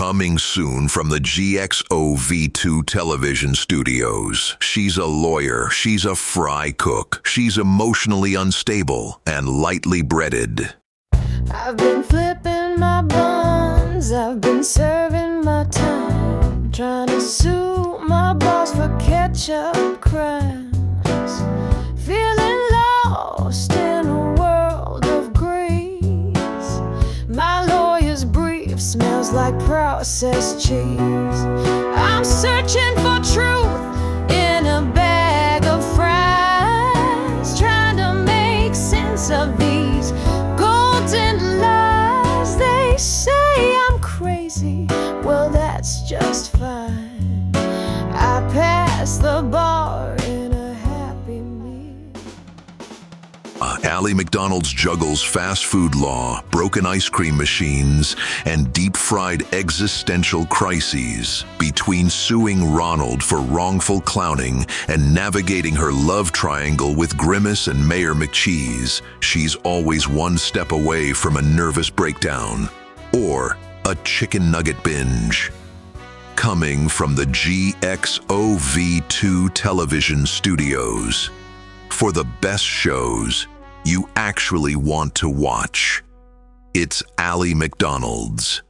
Coming soon from the GXOV2 television studios. She's a lawyer, she's a fry cook, she's emotionally unstable and lightly breaded. I've been flipping my buns, I've been serving my time, trying to sue my boss for catch-up crimes. Feeling lost in a world of grease. My lawyer's brief smells like processed cheese. I'm searching for truth in a bag of fries, trying to make sense of these golden lies. They say I'm crazy, well that's just fine. I pass the bar in a Happy Meal. Ally McDonald's juggles fast food law, broken ice cream machines, and deep-fried existential crises. Between suing Ronald for wrongful clowning and navigating her love triangle with Grimace and Mayor McCheese, she's always one step away from a nervous breakdown or a chicken nugget binge. Coming from the GXOV2 television studios. For the best shows you actually want to watch, it's Ally McDonald's.